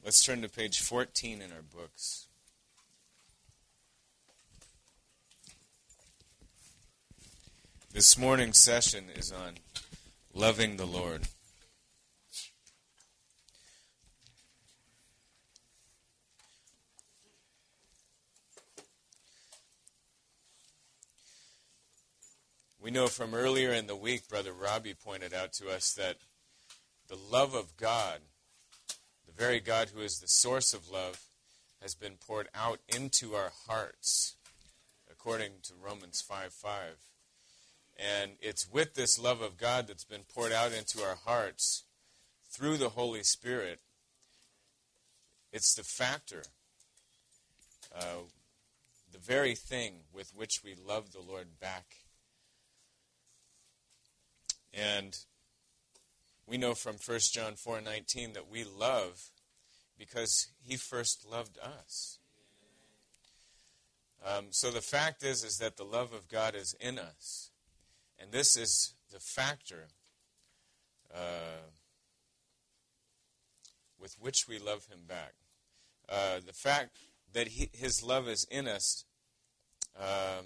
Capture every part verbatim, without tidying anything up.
Let's turn to page fourteen in our books. This morning's session is on loving the Lord. We know from earlier in the week, Brother Robbie pointed out to us that the love of God, the very God who is the source of love, has been poured out into our hearts, according to Romans five five. And it's with this love of God that's been poured out into our hearts through the Holy Spirit. It's the factor, uh, the very thing with which we love the Lord back. And we know from First John four nineteen that we love because he first loved us. Um, so the fact is, is that the love of God is in us. And this is the factor uh, with which we love him back. Uh, the fact that he, his love is in us um,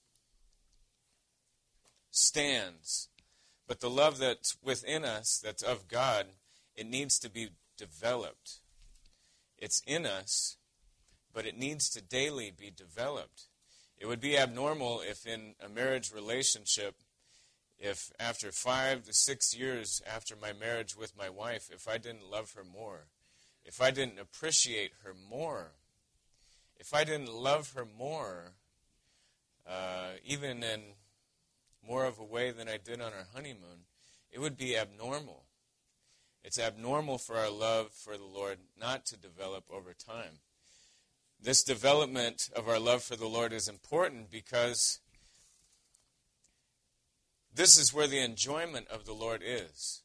stands. But the love that's within us, that's of God, it needs to be developed. It's in us, but it needs to daily be developed. It would be abnormal if in a marriage relationship, if after five to six years after my marriage with my wife, if I didn't love her more, if I didn't appreciate her more, if I didn't love her more, uh, even in more of a way than I did on our honeymoon, it would be abnormal. It's abnormal for our love for the Lord not to develop over time. This development of our love for the Lord is important because this is where the enjoyment of the Lord is.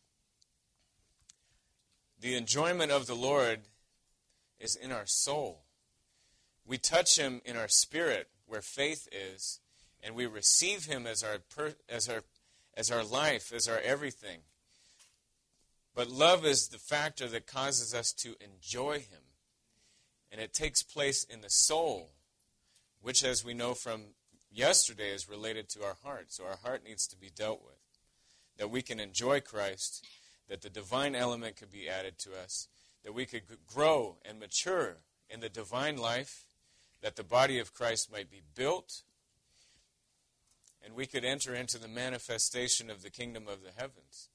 The enjoyment of the Lord is in our soul. We touch him in our spirit, where faith is, and we receive him as our per, as our as our life, as our everything. But love is the factor that causes us to enjoy him. And it takes place in the soul, which, as we know from yesterday, is related to our heart. So our heart needs to be dealt with. That we can enjoy Christ, that the divine element could be added to us, that we could grow and mature in the divine life, that the body of Christ might be built, and we could enter into the manifestation of the kingdom of the heavens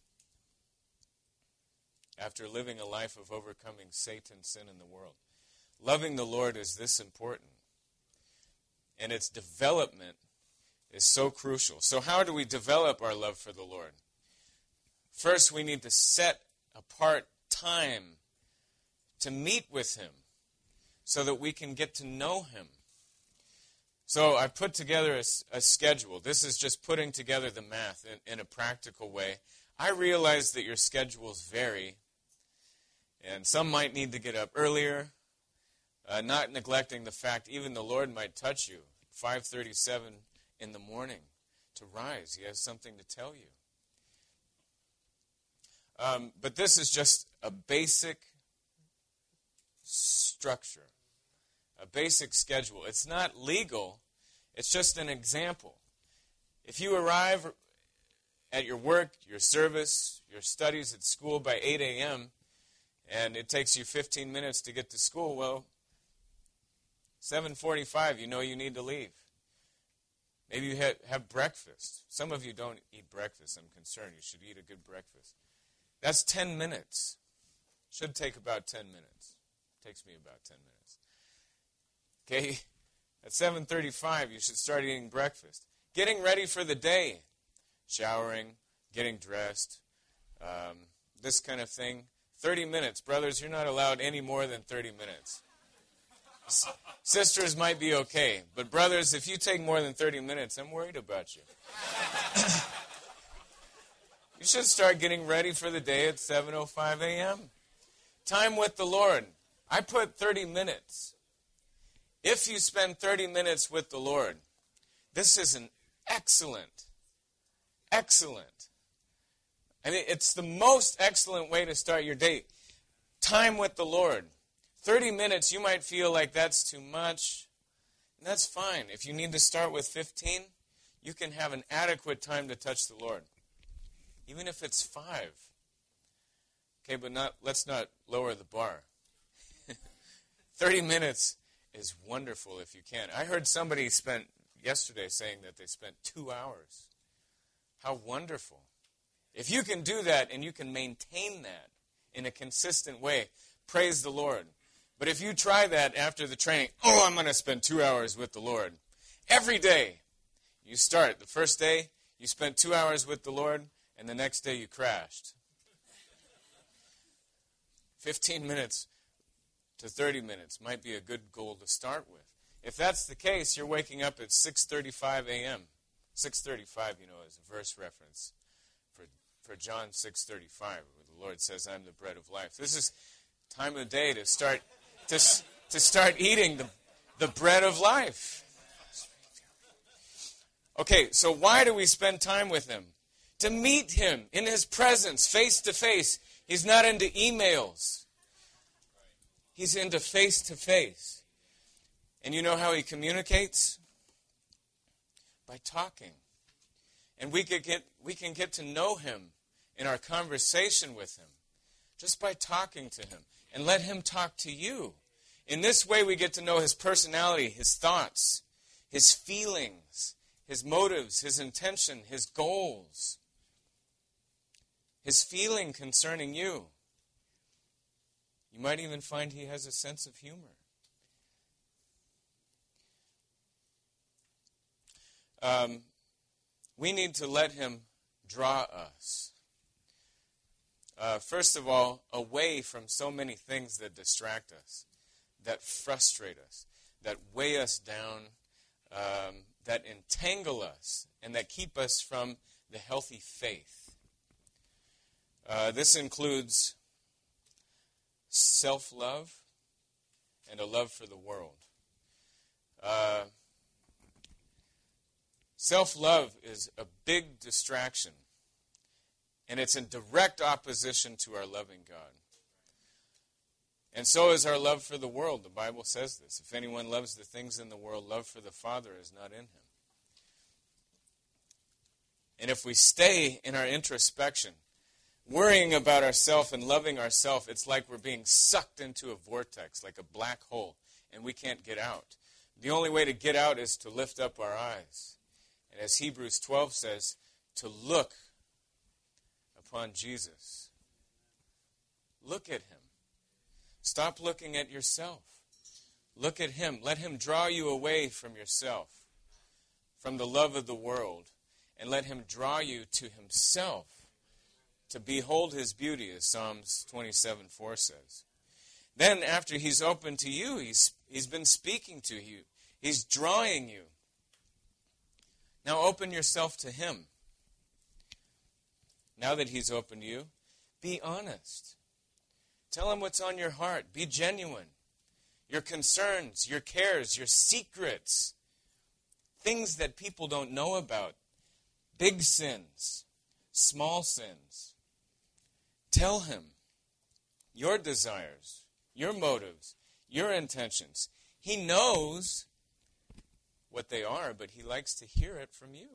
after living a life of overcoming Satan, sin, and the world. Loving the Lord is this important. And its development is so crucial. So how do we develop our love for the Lord? First, we need to set apart time to meet with him so that we can get to know him. So I put together a, a schedule. This is just putting together the math in, in a practical way. I realize that your schedules vary, and some might need to get up earlier, uh, not neglecting the fact even the Lord might touch you, five thirty-seven in the morning, to rise. He has something to tell you. Um, but this is just a basic structure. A basic schedule. It's not legal. It's just an example. If you arrive at your work, your service, your studies at school by eight a.m., and it takes you fifteen minutes to get to school, well, seven forty-five, you know you need to leave. Maybe you have, have breakfast. Some of you don't eat breakfast. I'm concerned. You should eat a good breakfast. That's ten minutes. Should take about ten minutes. Takes me about ten minutes. Okay, at seven thirty-five, you should start eating breakfast. Getting ready for the day, showering, getting dressed, um, this kind of thing. thirty minutes. Brothers, you're not allowed any more than thirty minutes. S- sisters might be okay, but brothers, if you take more than thirty minutes, I'm worried about you. You should start getting ready for the day at seven oh five a.m. Time with the Lord. I put thirty minutes. If you spend thirty minutes with the Lord, this is an excellent, excellent. I mean, it's the most excellent way to start your day. time with the Lord. thirty minutes, you might feel like that's too much. And that's fine. If you need to start with fifteen, you can have an adequate time to touch the Lord. Even if it's five. Okay, but not let's not lower the bar. thirty minutes is wonderful if you can. I heard somebody spent yesterday saying that they spent two hours. How wonderful. If you can do that and you can maintain that in a consistent way, praise the Lord. But if you try that after the training, oh, I'm going to spend two hours with the Lord. Every day, you start. The first day, you spent two hours with the Lord, and the next day you crashed. fifteen minutes to thirty minutes might be a good goal to start with. If that's the case, you're waking up at six thirty-five a.m. six thirty-five, you know, is a verse reference for, for John six thirty-five, where the Lord says, I'm the bread of life. This is time of day to start to, to start eating the, the bread of life. Okay, so why do we spend time with him? To meet him in his presence, face to face. He's not into emails. He's into face to face. And you know how he communicates? By talking. And we could get we can get to know him in our conversation with him just by talking to him. And let him talk to you. In this way we get to know his personality, his thoughts, his feelings, his motives, his intention, his goals, his feeling concerning you. You might even find he has a sense of humor. Um, we need to let him draw us. Uh, first of all, away from so many things that distract us, that frustrate us, that weigh us down, um, that entangle us, and that keep us from the healthy faith. Uh, this includes self-love and a love for the world. Uh, self-love is a big distraction, and it's in direct opposition to our loving God. And so is our love for the world. The Bible says this. If anyone loves the things in the world, love for the Father is not in him. And if we stay in our introspection, worrying about ourselves and loving ourselves, it's like we're being sucked into a vortex, like a black hole, and we can't get out. The only way to get out is to lift up our eyes. And as Hebrews twelve says, to look upon Jesus. Look at him. Stop looking at yourself. Look at him. Let him draw you away from yourself, from the love of the world, and let him draw you to himself, to behold his beauty, as Psalms twenty-seven four says. Then, after he's opened to you, he's, he's been speaking to you. He's drawing you. Now open yourself to him. Now that he's opened to you, be honest. Tell him what's on your heart. Be genuine. Your concerns, your cares, your secrets, things that people don't know about, big sins, small sins. Tell him your desires, your motives, your intentions. He knows what they are, but he likes to hear it from you.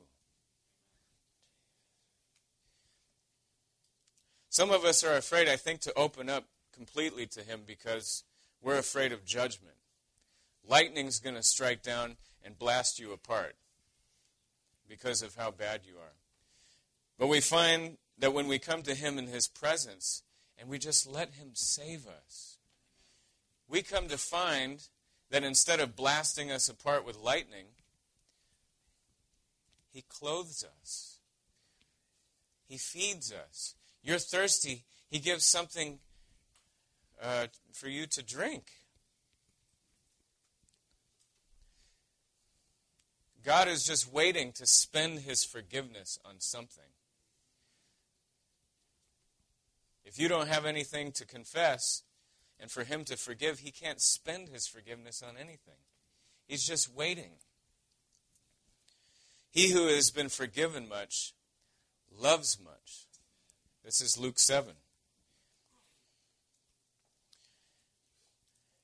Some of us are afraid, I think, to open up completely to him because we're afraid of judgment. Lightning's going to strike down and blast you apart because of how bad you are. But we find that when we come to him in his presence and we just let him save us, we come to find that instead of blasting us apart with lightning, he clothes us. He feeds us. You're thirsty, he gives something uh, for you to drink. God is just waiting to spend his forgiveness on something. If you don't have anything to confess, and for him to forgive, he can't spend his forgiveness on anything. He's just waiting. He who has been forgiven much loves much. This is Luke seven.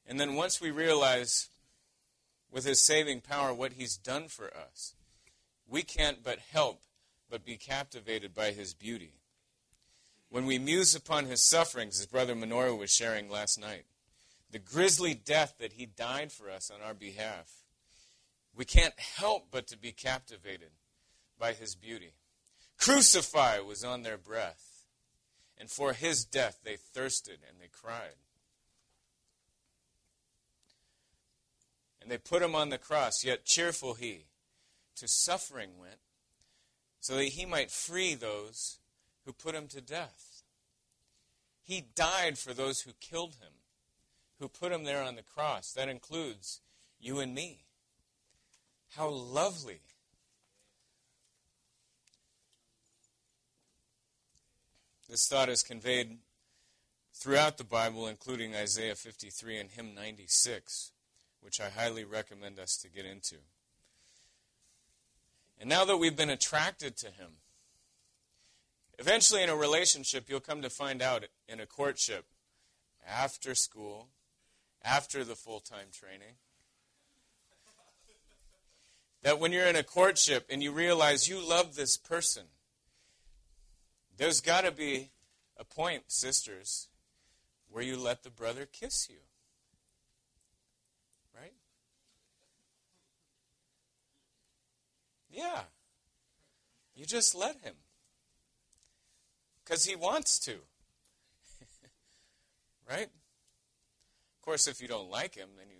And then once we realize with his saving power what he's done for us, we can't but help but be captivated by his beauty. When we muse upon his sufferings, as Brother Minoru was sharing last night, the grisly death that he died for us on our behalf, we can't help but to be captivated by his beauty. Crucify was on their breath, and for his death they thirsted and they cried. And they put him on the cross, yet cheerful he to suffering went, so that he might free those who put him to death. He died for those who killed him, who put him there on the cross. That includes you and me. How lovely. This thought is conveyed throughout the Bible, including Isaiah fifty-three and hymn ninety-six, which I highly recommend us to get into. And now that we've been attracted to him, eventually in a relationship, you'll come to find out in a courtship, after school, after the full-time training, that when you're in a courtship and you realize you love this person, there's got to be a point, sisters, where you let the brother kiss you. Right? Yeah. You just let him. Because he wants to. Right? Of course, if you don't like him, then you...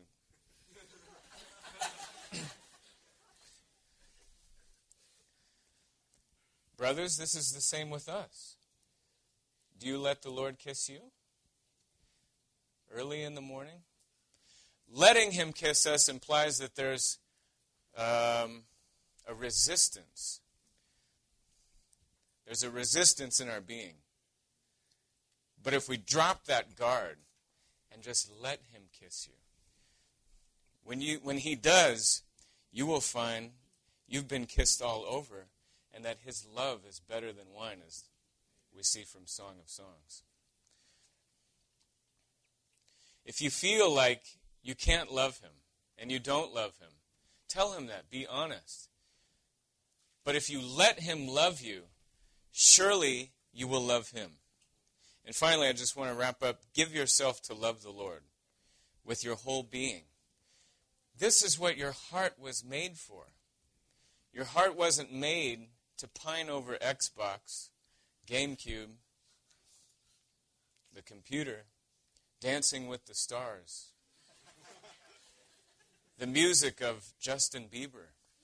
Brothers, this is the same with us. Do you let the Lord kiss you? Early in the morning? Letting him kiss us implies that there's um, a resistance. There's a resistance in our being. But if we drop that guard and just let him kiss you, when you when he does, you will find you've been kissed all over, and that his love is better than wine, as we see from Song of Songs. If you feel like you can't love him and you don't love him, tell him that. Be honest. But if you let him love you, surely you will love him. And finally, I just want to wrap up. Give yourself to love the Lord with your whole being. This is what your heart was made for. Your heart wasn't made to pine over Xbox, GameCube, the computer, Dancing with the Stars, the music of Justin Bieber.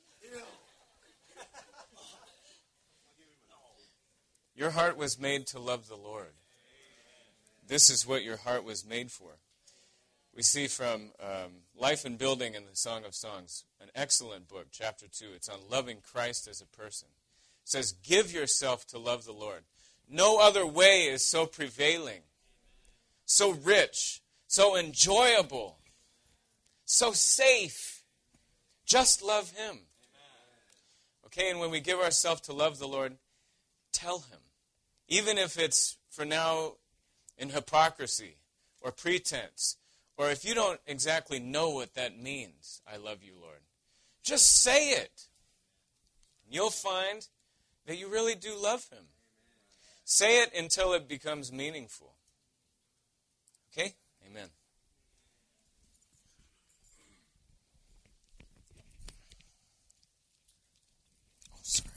Your heart was made to love the Lord. This is what your heart was made for. We see from um, Life and Building in the Song of Songs, an excellent book, chapter two. It's on loving Christ as a person. It says, give yourself to love the Lord. No other way is so prevailing, so rich, so enjoyable, so safe. Just love him. Okay, and when we give ourselves to love the Lord, tell him. Even if it's, for now, in hypocrisy or pretense, or if you don't exactly know what that means, I love you, Lord. Just say it. You'll find that you really do love him. Say it until it becomes meaningful. Okay? Amen. Oh, sorry.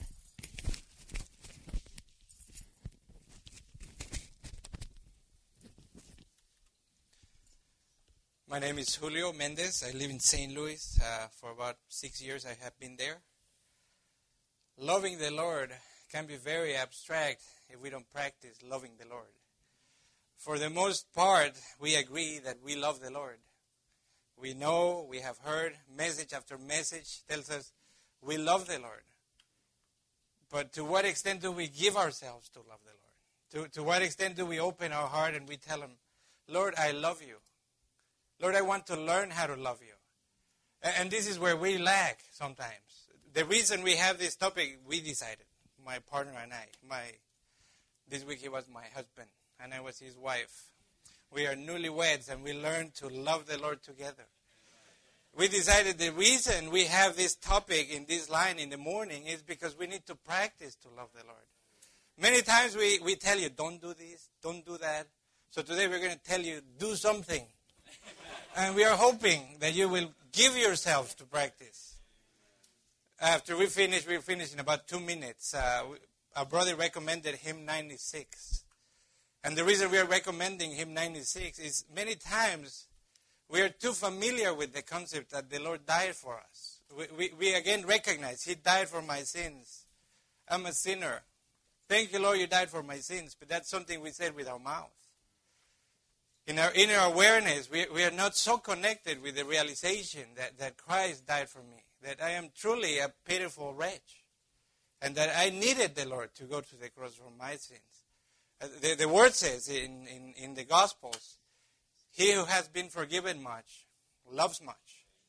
My name is Julio Mendez. I live in Saint Louis. Uh, for about six years I have been there. Loving the Lord can be very abstract if we don't practice loving the Lord. For the most part, we agree that we love the Lord. We know, we have heard message after message tells us we love the Lord. But to what extent do we give ourselves to love the Lord? To, to what extent do we open our heart and we tell him, Lord, I love you. Lord, I want to learn how to love you. And this is where we lack sometimes. The reason we have this topic, we decided, my partner and I. My This week he was my husband, and I was his wife. We are newlyweds, and we learn to love the Lord together. We decided the reason we have this topic in this line in the morning is because we need to practice to love the Lord. Many times we, we tell you, don't do this, don't do that. So today we're going to tell you, do something. And we are hoping that you will give yourselves to practice. After we finish, we'll finish in about two minutes. Uh, our brother recommended hymn ninety-six. And the reason we are recommending hymn ninety-six is many times we are too familiar with the concept that the Lord died for us. We, we, we again recognize He died for my sins. I'm a sinner. Thank you, Lord, you died for my sins. But that's something we said with our mouth. In our inner awareness, we, we are not so connected with the realization that, that Christ died for me, that I am truly a pitiful wretch, and that I needed the Lord to go to the cross for my sins. Uh, the, the word says in, in, in the Gospels, he who has been forgiven much loves much.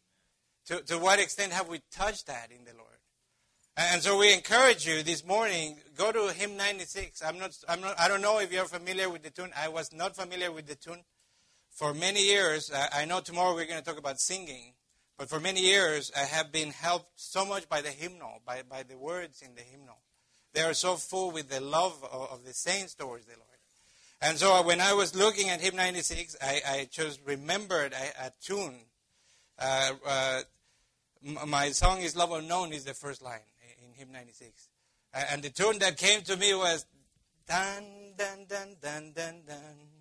To, to what extent have we touched that in the Lord? And so we encourage you this morning, go to hymn ninety-six. I'm not, I'm not, I don't know if you're familiar with the tune. I was not familiar with the tune. For many years, I know tomorrow we're going to talk about singing, but for many years I have been helped so much by the hymnal, by, by the words in the hymnal. They are so full with the love of, of the saints towards the Lord. And so when I was looking at hymn ninety-six, I, I just remembered a, a tune. Uh, uh, m- my song is Love Unknown is the first line in hymn ninety-six. Uh, and the tune that came to me was dun dun dun dun dun dun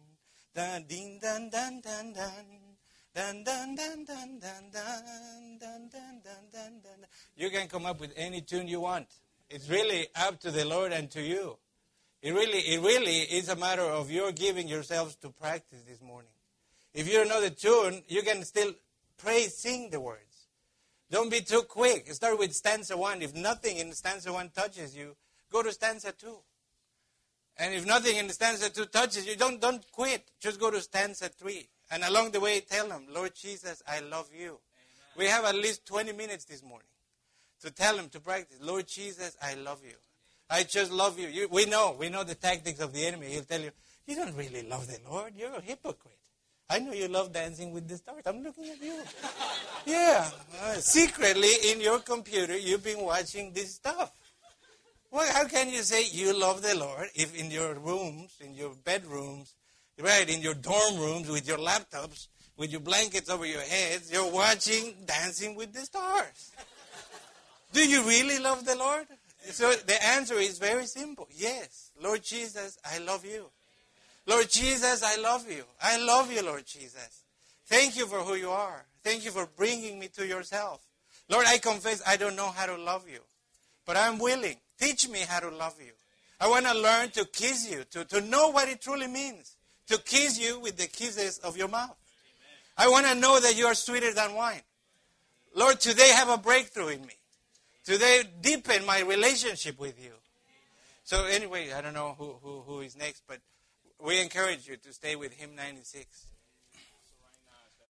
dun ding dun dun dun dun dun dun dun dun dun dun dun dun dun dun dun. You can come up with any tune you want. It's really up to the Lord and to you. It really, it really is a matter of your giving yourselves to practice this morning. If you don't know the tune, you can still pray, sing the words. Don't be too quick. Start with stanza one. If nothing in stanza one touches you, go to stanza two. And if nothing in stanza two touches you, don't, don't quit. Just go to stanza three. And along the way, tell them, Lord Jesus, I love you. Amen. We have at least twenty minutes this morning to tell him to practice. Lord Jesus, I love you. I just love you. you. We know. We know the tactics of the enemy. He'll tell you, you don't really love the Lord. You're a hypocrite. I know you love Dancing with the Stars. I'm looking at you. Yeah. Uh, secretly, in your computer, you've been watching this stuff. Well, how can you say you love the Lord if in your rooms, in your bedrooms, right, in your dorm rooms with your laptops, with your blankets over your heads, you're watching Dancing with the Stars? Do you really love the Lord? So the answer is very simple. Yes. Lord Jesus, I love you. Lord Jesus, I love you. I love you, Lord Jesus. Thank you for who you are. Thank you for bringing me to yourself. Lord, I confess I don't know how to love you, but I'm willing. Teach me how to love you. I want to learn to kiss you, to, to know what it truly means, to kiss you with the kisses of your mouth. I want to know that you are sweeter than wine. Lord, today have a breakthrough in me. Today, deepen my relationship with you. So anyway, I don't know who, who, who is next, but we encourage you to stay with hymn ninety-six.